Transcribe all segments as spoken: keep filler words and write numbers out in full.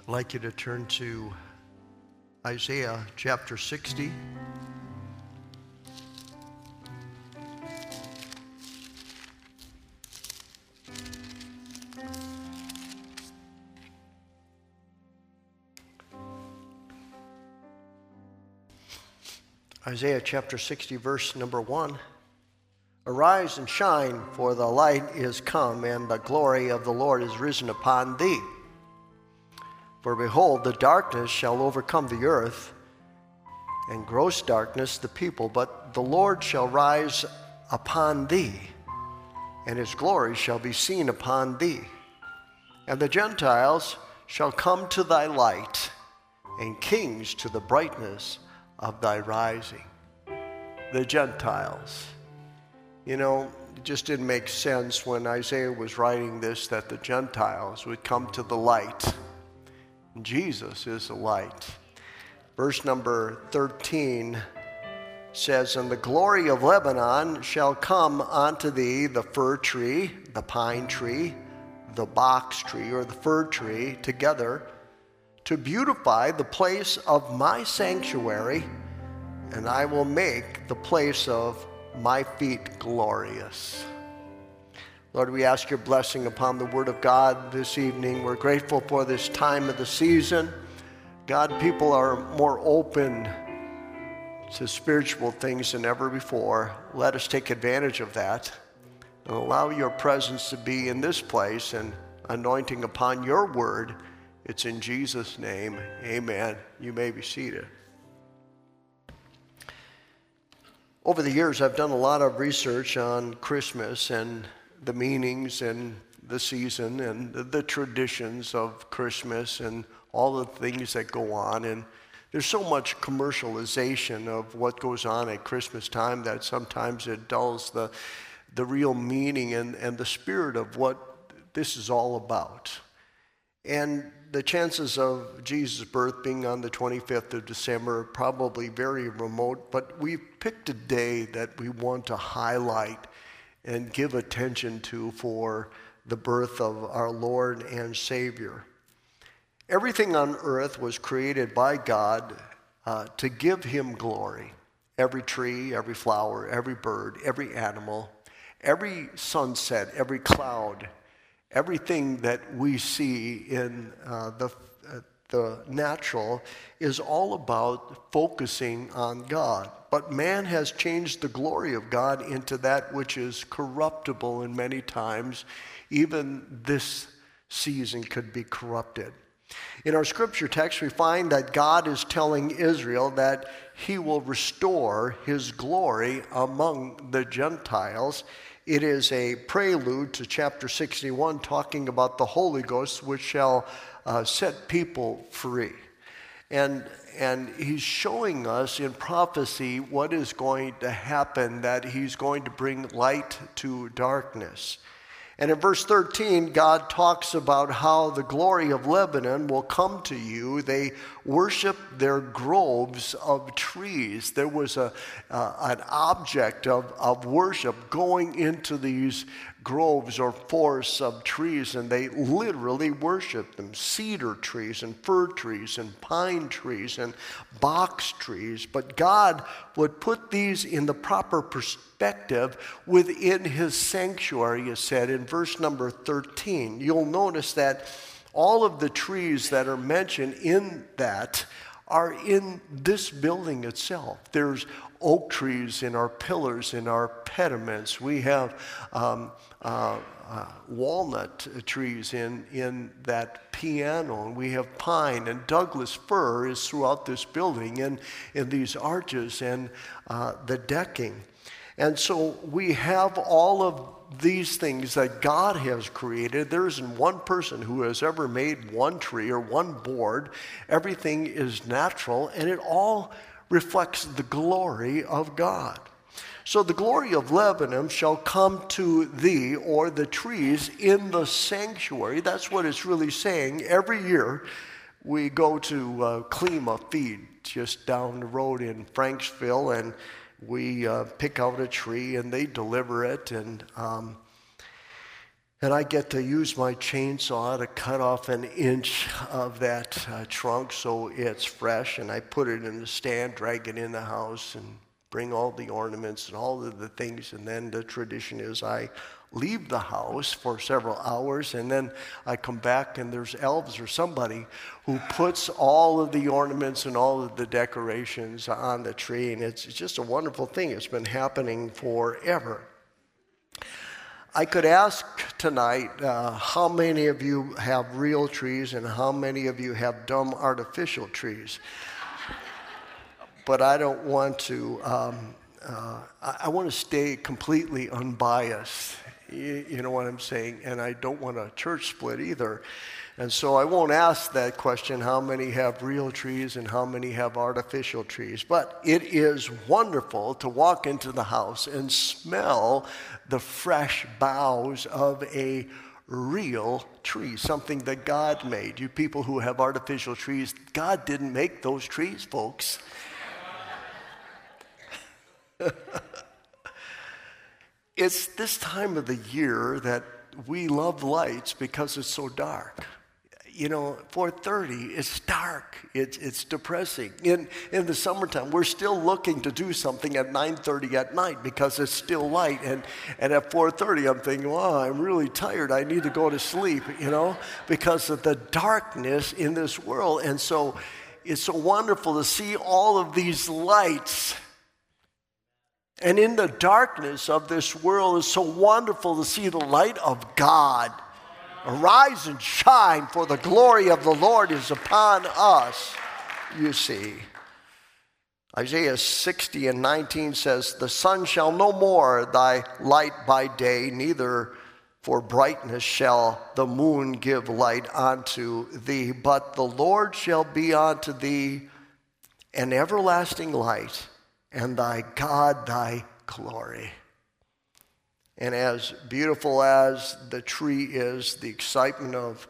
I'd like you to turn to Isaiah chapter sixty. Isaiah chapter sixty, verse number one. Arise and shine, for the light is come, and the glory of the Lord is risen upon thee. For behold, the darkness shall overcome the earth, and gross darkness the people, but the Lord shall rise upon thee, and his glory shall be seen upon thee. And the Gentiles shall come to thy light, and kings to the brightness of thy rising. The Gentiles. You know, it just didn't make sense when Isaiah was writing this that the Gentiles would come to the light. Jesus is the light. Verse number thirteen says, And the glory of Lebanon shall come unto thee, the fir tree, the pine tree, the box tree, or the fir tree, together, to beautify the place of my sanctuary, and I will make the place of my feet glorious. Lord, we ask your blessing upon the word of God this evening. We're grateful for this time of the season. God, people are more open to spiritual things than ever before. Let us take advantage of that and allow your presence to be in this place and anointing upon your word. It's in Jesus' name, amen. You may be seated. Over the years, I've done a lot of research on Christmas and the meanings and the season and the traditions of Christmas and all the things that go on. And there's so much commercialization of what goes on at Christmas time that sometimes it dulls the, the real meaning and, and the spirit of what this is all about. And the chances of Jesus' birth being on the twenty-fifth of December are probably very remote, but we've picked a day that we want to highlight and give attention to for the birth of our Lord and Savior. Everything on earth was created by God uh, to give him glory. Every tree, every flower, every bird, every animal, every sunset, every cloud, everything that we see in uh, the, uh, the natural is all about focusing on God. But man has changed the glory of God into that which is corruptible, and many times even this season could be corrupted. In our scripture text, we find that God is telling Israel that he will restore his glory among the Gentiles. It is a prelude to chapter sixty-one, talking about the Holy Ghost, which shall uh, set people free. And, and he's showing us in prophecy what is going to happen, that he's going to bring light to darkness. And in verse thirteen, God talks about how the glory of Lebanon will come to you. They worship their groves of trees. There was a uh, an object of, of worship going into these groves or forests of trees, and they literally worshiped them. Cedar trees and fir trees and pine trees and box trees. But God would put these in the proper perspective within his sanctuary, is said in verse number thirteen. You'll notice that all of the trees that are mentioned in that are in this building itself. There's oak trees in our pillars, in our pediments. We have um, uh, uh, walnut trees in, in that piano, and we have pine, and Douglas fir is throughout this building and in these arches and uh, the decking. And so we have all of these things that God has created. There isn't one person who has ever made one tree or one board. Everything is natural, and it all reflects the glory of God. So the glory of Lebanon shall come to thee, or the trees in the sanctuary. That's what it's really saying. Every year we go to uh, Klima Feed just down the road in Franksville, and we uh, pick out a tree and they deliver it. And um, And I get to use my chainsaw to cut off an inch of that uh, trunk so it's fresh, and I put it in the stand, drag it in the house, and bring all the ornaments and all of the things. And then the tradition is I leave the house for several hours, and then I come back and there's elves or somebody who puts all of the ornaments and all of the decorations on the tree, and it's, it's just a wonderful thing. It's been happening forever. I could ask tonight uh, how many of you have real trees and how many of you have dumb artificial trees. But I don't want to, um, uh, I, I want to stay completely unbiased. You, you know what I'm saying? And I don't want a church split either. And so I won't ask that question, how many have real trees and how many have artificial trees. But it is wonderful to walk into the house and smell the fresh boughs of a real tree, something that God made. You people who have artificial trees, God didn't make those trees, folks. It's this time of the year that we love lights because it's so dark. You know, four thirty, it's dark. It's it's depressing. In in the summertime, we're still looking to do something at nine thirty at night because it's still light. And, and at four thirty, I'm thinking, wow, I'm really tired. I need to go to sleep, you know, because of the darkness in this world. And so it's so wonderful to see all of these lights. And in the darkness of this world, it's so wonderful to see the light of God. Arise and shine, for the glory of the Lord is upon us, you see. Isaiah sixty and nineteen says, the sun shall no more thy light by day, neither for brightness shall the moon give light unto thee, but the Lord shall be unto thee an everlasting light, and thy God thy glory. And as beautiful as the tree is, the excitement of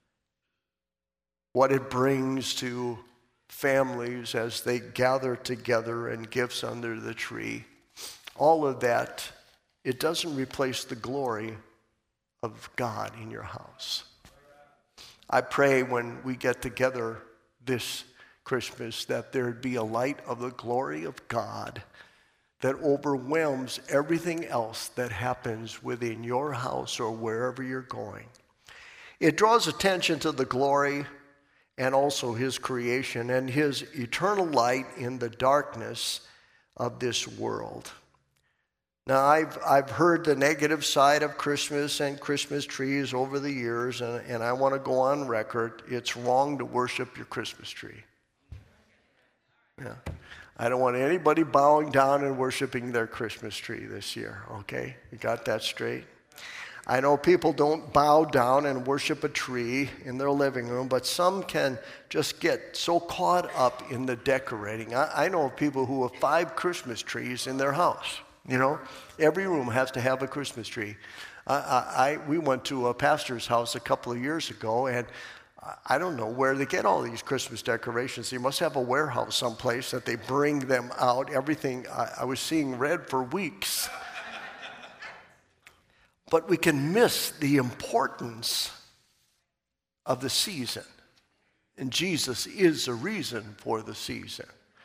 what it brings to families as they gather together and gifts under the tree, all of that, it doesn't replace the glory of God in your house. I pray when we get together this Christmas that there'd be a light of the glory of God that overwhelms everything else that happens within your house or wherever you're going. It draws attention to the glory and also his creation and his eternal light in the darkness of this world. Now, I've, I've heard the negative side of Christmas and Christmas trees over the years, and, and I want to go on record. It's wrong to worship your Christmas tree. Yeah. I don't want anybody bowing down and worshiping their Christmas tree this year, okay? You got that straight? I know people don't bow down and worship a tree in their living room, but some can just get so caught up in the decorating. I, I know of people who have five Christmas trees in their house, you know? Every room has to have a Christmas tree. I, I, I we went to a pastor's house a couple of years ago, and I don't know where they get all these Christmas decorations. They must have a warehouse someplace that they bring them out. Everything, I, I was seeing red for weeks. But we can miss the importance of the season. And Jesus is the reason for the season.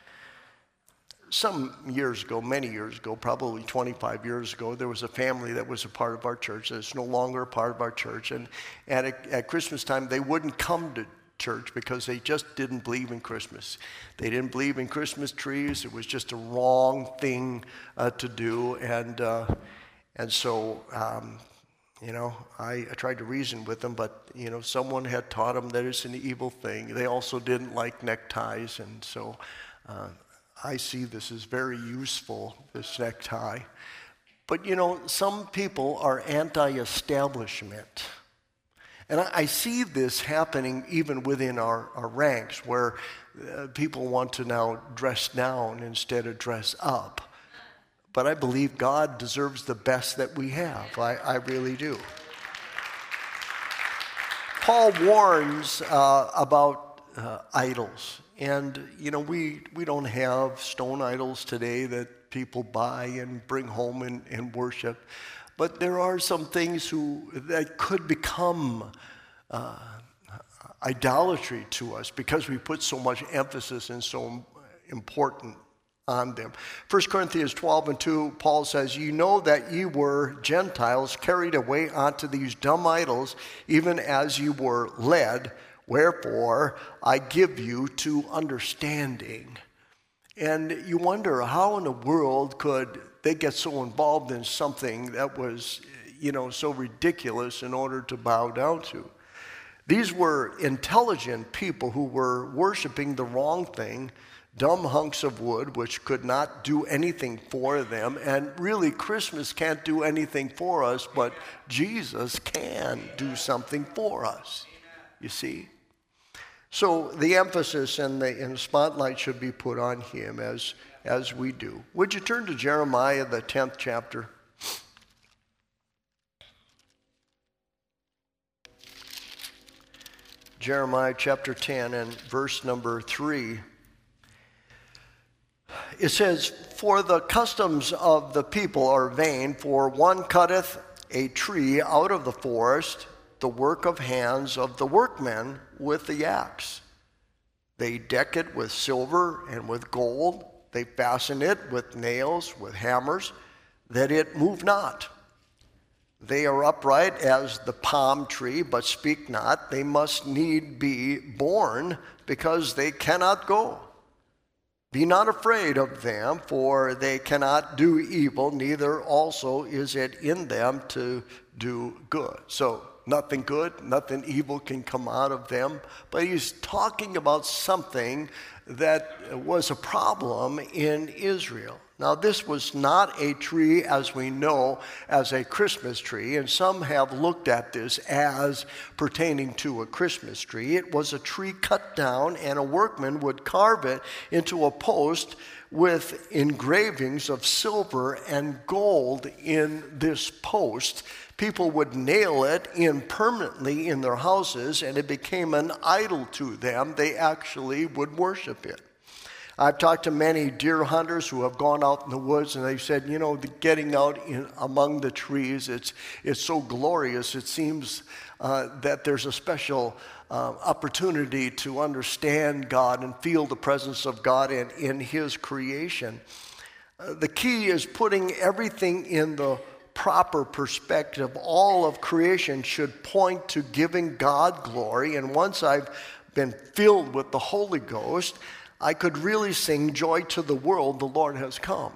Some years ago, many years ago, probably twenty-five years ago, there was a family that was a part of our church that's no longer a part of our church. And, and at, at Christmas time, they wouldn't come to church because they just didn't believe in Christmas. They didn't believe in Christmas trees. It was just a wrong thing uh, to do. And, uh, and so, um, you know, I, I tried to reason with them, but, you know, someone had taught them that it's an evil thing. They also didn't like neckties, and so uh, I see this as very useful, this necktie. But, you know, some people are anti-establishment. And I, I see this happening even within our, our ranks, where uh, people want to now dress down instead of dress up. But I believe God deserves the best that we have. I, I really do. Paul warns uh, about uh, idols. And, you know, we, we don't have stone idols today that people buy and bring home and, and worship. But there are some things who that could become uh, idolatry to us because we put so much emphasis and so important on them. First Corinthians twelve and two, Paul says, "You know that ye were Gentiles carried away unto these dumb idols, even as you were led. Wherefore I give you to understanding." And you wonder, how in the world could they get so involved in something that was, you know, so ridiculous in order to bow down to? These were intelligent people who were worshiping the wrong thing, dumb hunks of wood which could not do anything for them. And really, Christmas can't do anything for us, but Jesus can do something for us, you see. So the emphasis and the, and the spotlight should be put on him as, as we do. Would you turn to Jeremiah, the tenth chapter? Jeremiah chapter ten and verse number three. It says, "For the customs of the people are vain, for one cutteth a tree out of the forest, the work of hands of the workmen with the axe. They deck it with silver and with gold. They fasten it with nails, with hammers, that it move not. They are upright as the palm tree, but speak not. They must need be born, because they cannot go. Be not afraid of them, for they cannot do evil, neither also is it in them to do good." So nothing good, nothing evil can come out of them. But he's talking about something that was a problem in Israel. Now, this was not a tree as we know as a Christmas tree, and some have looked at this as pertaining to a Christmas tree. It was a tree cut down, and a workman would carve it into a post with engravings of silver and gold in this post. People would nail it in permanently in their houses, and it became an idol to them. They actually would worship it. I've talked to many deer hunters who have gone out in the woods, and they've said, you know, the getting out in, among the trees, it's, it's so glorious. It seems uh, that there's a special uh, opportunity to understand God and feel the presence of God in, in His creation. Uh, the key is putting everything in the proper perspective. All of creation should point to giving God glory, and once I've been filled with the Holy Ghost, I could really sing "Joy to the world, the Lord has come."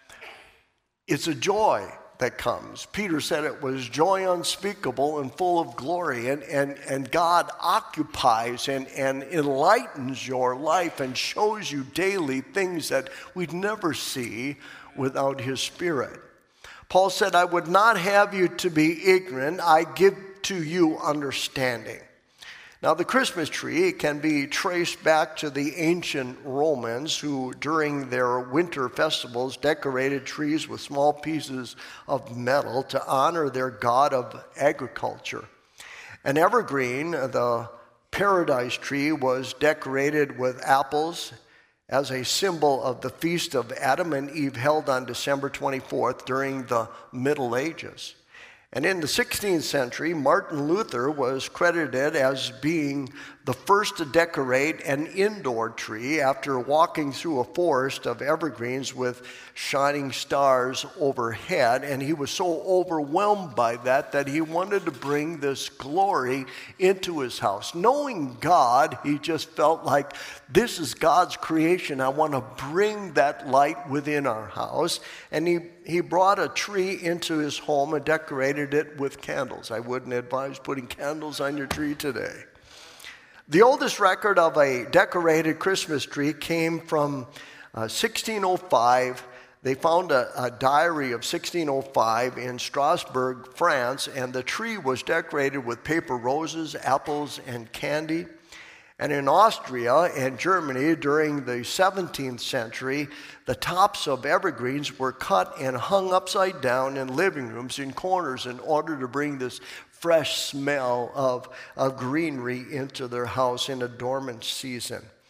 It's a joy that comes. Peter said it was joy unspeakable and full of glory, and, and, and God occupies and, and enlightens your life and shows you daily things that we'd never see without His Spirit. Paul said, "I would not have you to be ignorant. I give to you understanding." Now, the Christmas tree can be traced back to the ancient Romans, who during their winter festivals decorated trees with small pieces of metal to honor their god of agriculture. An evergreen, the paradise tree, was decorated with apples as a symbol of the feast of Adam and Eve, held on December twenty-fourth during the Middle Ages. And in the sixteenth century, Martin Luther was credited as being the first to decorate an indoor tree after walking through a forest of evergreens with shining stars overhead. And he was so overwhelmed by that that he wanted to bring this glory into his house. Knowing God, he just felt like, this is God's creation. I want to bring that light within our house. And he, he brought a tree into his home and decorated it with candles. I wouldn't advise putting candles on your tree today. The oldest record of a decorated Christmas tree came from uh, sixteen oh five. They found a, a diary of sixteen oh five in Strasbourg, France, and the tree was decorated with paper roses, apples, and candy. And in Austria and Germany during the seventeenth century, the tops of evergreens were cut and hung upside down in living rooms in corners in order to bring this fresh smell of, of greenery into their house in a dormant season.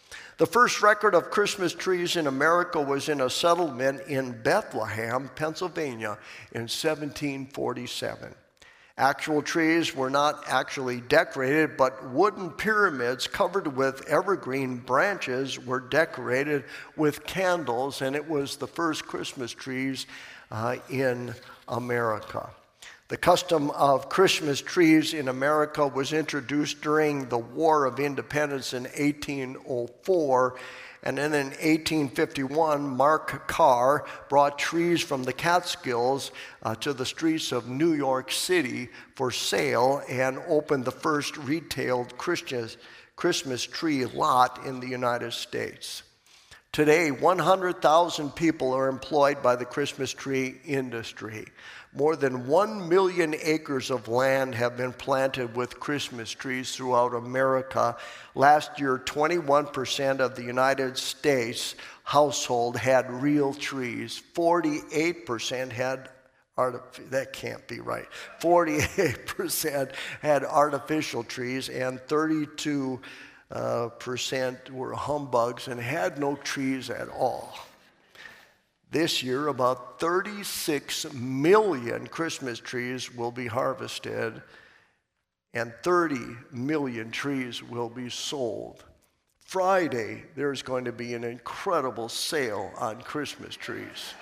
The first record of Christmas trees in America was in a settlement in Bethlehem, Pennsylvania in seventeen forty-seven. Actual trees were not actually decorated, but wooden pyramids covered with evergreen branches were decorated with candles, and it was the first Christmas trees uh, in America. The custom of Christmas trees in America was introduced during the War of Independence in eighteen oh four, and then in eighteen fifty-one, Mark Carr brought trees from the Catskills uh, to the streets of New York City for sale and opened the first retailed Christmas, Christmas tree lot in the United States. Today, one hundred thousand people are employed by the Christmas tree industry. More than one million acres of land have been planted with Christmas trees throughout America. Last year, twenty-one percent of the United States household had real trees. forty-eight percent had artificial, that can't be right. forty-eight percent had artificial trees, and thirty-two uh, percent were humbugs and had no trees at all. This year, about thirty-six million Christmas trees will be harvested, and thirty million trees will be sold. Friday, there's going to be an incredible sale on Christmas trees.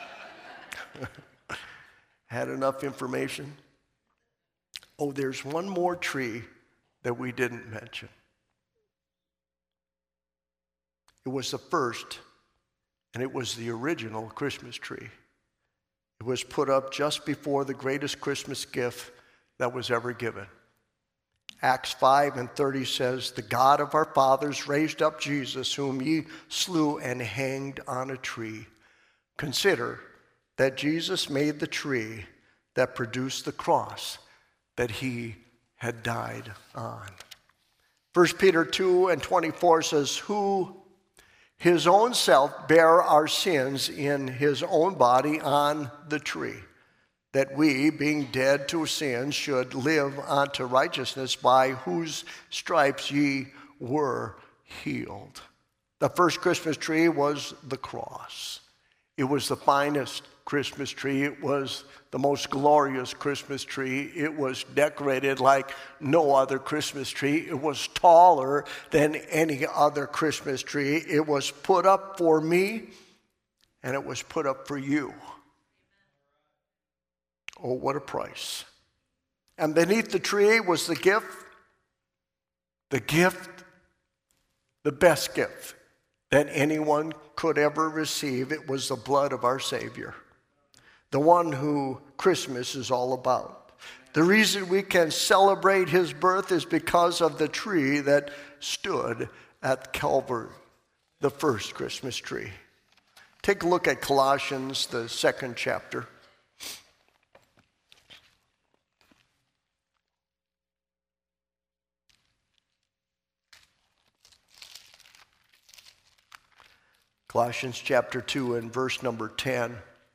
Had enough information? Oh, there's one more tree that we didn't mention. It was the first, and it was the original Christmas tree. It was put up just before the greatest Christmas gift that was ever given. Acts five and thirty says, "The God of our fathers raised up Jesus, whom ye slew and hanged on a tree. Consider that Jesus made the tree that produced the cross that he had died on." First Peter two and twenty-four says, "Who his own self bare our sins in his own body on the tree, that we, being dead to sins, should live unto righteousness, by whose stripes ye were healed." The first Christmas tree was the cross. It was the finest Christmas tree. It was the most glorious Christmas tree. It was decorated like no other Christmas tree. It was taller than any other Christmas tree. It was put up for me, and it was put up for you. Oh, what a price. And beneath the tree was the gift, the gift, the best gift that anyone could ever receive. It was the blood of our Savior, the one who Christmas is all about. The reason we can celebrate his birth is because of the tree that stood at Calvary, the first Christmas tree. Take a look at Colossians, the second chapter. Colossians chapter two and verse number ten.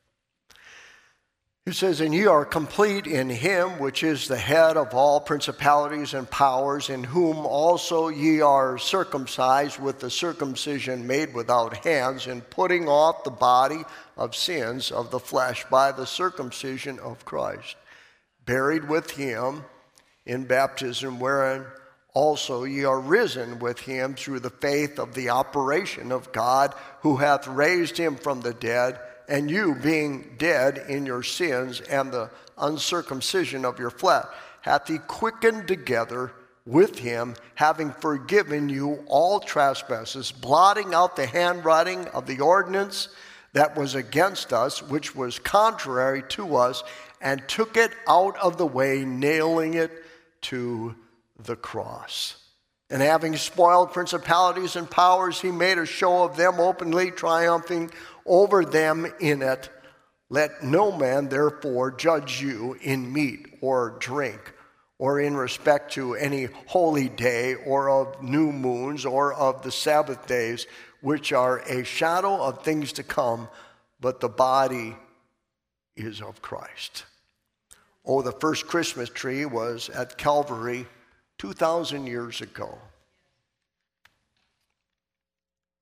It says, "And ye are complete in him, which is the head of all principalities and powers, in whom also ye are circumcised with the circumcision made without hands, in putting off the body of sins of the flesh by the circumcision of Christ, buried with him in baptism, wherein also ye are risen with him through the faith of the operation of God, who hath raised him from the dead, and you, being dead in your sins and the uncircumcision of your flesh, hath he quickened together with him, having forgiven you all trespasses, blotting out the handwriting of the ordinance that was against us, which was contrary to us, and took it out of the way, nailing it to the cross. And having spoiled principalities and powers, he made a show of them openly, triumphing over them in it. Let no man therefore judge you in meat or drink, or in respect to any holy day, or of new moons, or of the Sabbath days, which are a shadow of things to come, but the body is of Christ." Oh, the first Christmas tree was at Calvary two thousand years ago.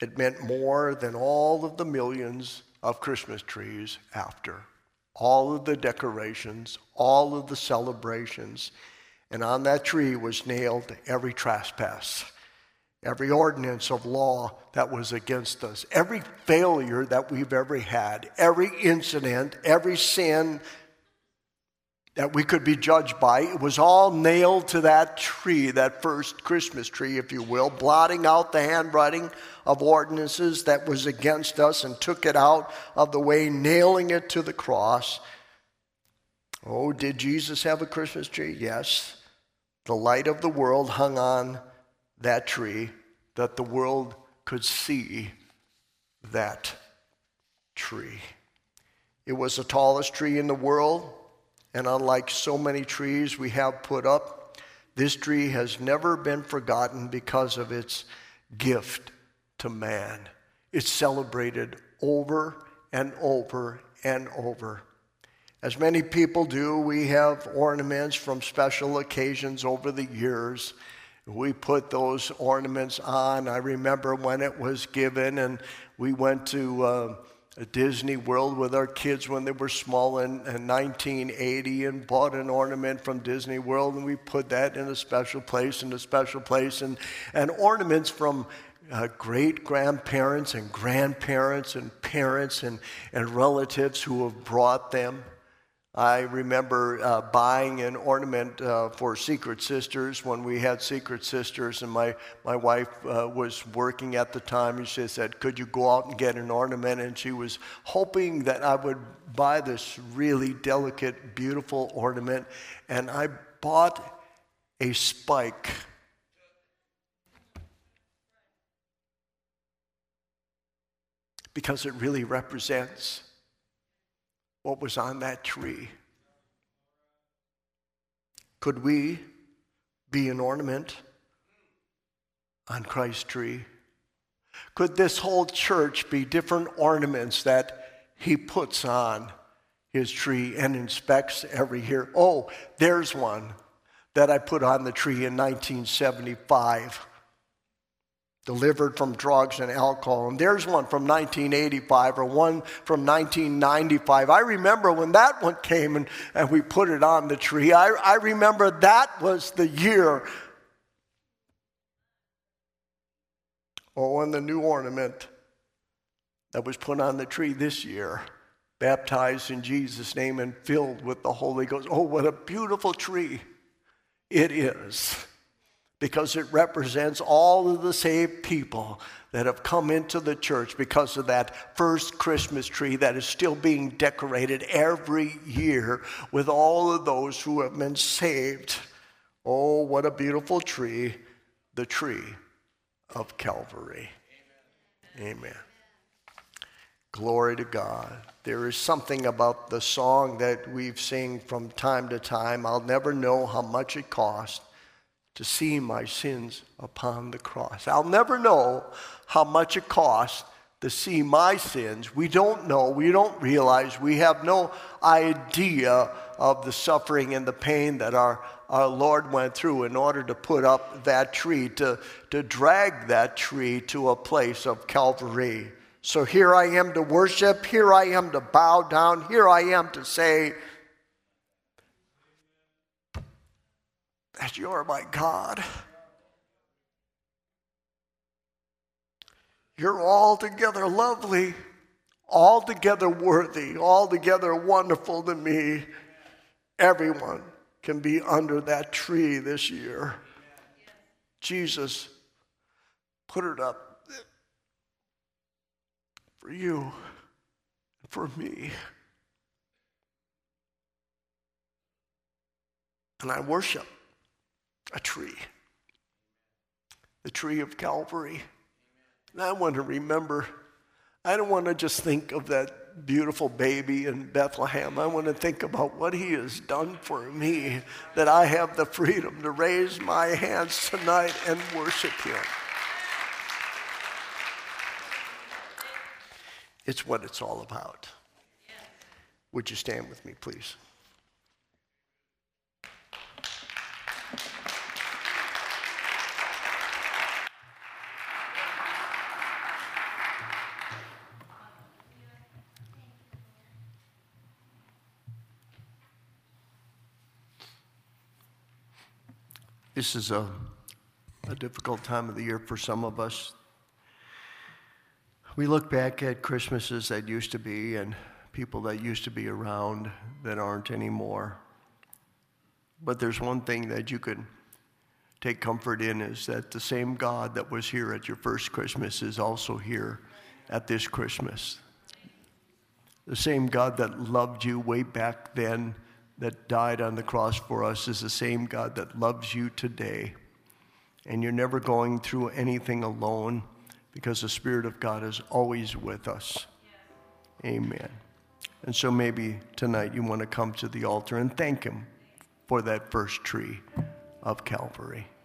It meant more than all of the millions of Christmas trees after. All of the decorations, all of the celebrations. And on that tree was nailed every trespass, every ordinance of law that was against us, every failure that we've ever had, every incident, every sin that we could be judged by. It was all nailed to that tree, that first Christmas tree, if you will, blotting out the handwriting of ordinances that was against us and took it out of the way, nailing it to the cross. Oh, did Jesus have a Christmas tree? Yes. The light of the world hung on that tree that the world could see that tree. It was the tallest tree in the world. And unlike so many trees we have put up, this tree has never been forgotten because of its gift to man. It's celebrated over and over and over. As many people do, we have ornaments from special occasions over the years. We put those ornaments on. I remember when it was given, and we went to Uh, Disney World with our kids when they were small in, in nineteen eighty and bought an ornament from Disney World, and we put that in a special place, in a special place, and, and ornaments from uh, great-grandparents and grandparents and parents and, and relatives who have brought them. I remember uh, buying an ornament uh, for Secret Sisters when we had Secret Sisters, and my, my wife uh, was working at the time, and she said, could you go out and get an ornament? And she was hoping that I would buy this really delicate, beautiful ornament, and I bought a spike. Because it really represents what was on that tree. Could we be an ornament on Christ's tree? Could this whole church be different ornaments that he puts on his tree and inspects every year? Oh, there's one that I put on the tree in nineteen seventy-five. Delivered from drugs and alcohol. And there's one from nineteen eighty-five or one from nineteen ninety-five. I remember when that one came and, and we put it on the tree. I, I remember that was the year. Oh, and the new ornament that was put on the tree this year, baptized in Jesus' name and filled with the Holy Ghost. Oh, what a beautiful tree it is. Because it represents all of the saved people that have come into the church because of that first Christmas tree that is still being decorated every year with all of those who have been saved. Oh, what a beautiful tree, the tree of Calvary. Amen. Amen. Glory to God. There is something about the song that we've sing from time to time. I'll never know how much it cost to see my sins upon the cross. I'll never know how much it costs to see my sins. We don't know. We don't realize. We have no idea of the suffering and the pain that our, our Lord went through in order to put up that tree, to, to drag that tree to a place of Calvary. So here I am to worship. Here I am to bow down. Here I am to say that you are my God. You're altogether lovely, altogether worthy, altogether wonderful to me. Everyone can be under that tree this year. Jesus put it up for you, for me. And I worship a tree, the tree of Calvary. And I want to remember, I don't want to just think of that beautiful baby in Bethlehem. I want to think about what he has done for me, that I have the freedom to raise my hands tonight and worship him. It's what it's all about. Would you stand with me, please? This is a, a difficult time of the year for some of us. We look back at Christmases that used to be and people that used to be around that aren't anymore. But there's one thing that you could take comfort in, is that the same God that was here at your first Christmas is also here at this Christmas. The same God that loved you way back then, that died on the cross for us, is the same God that loves you today. And you're never going through anything alone, because the Spirit of God is always with us. Amen. And so maybe tonight you want to come to the altar and thank Him for that first tree of Calvary.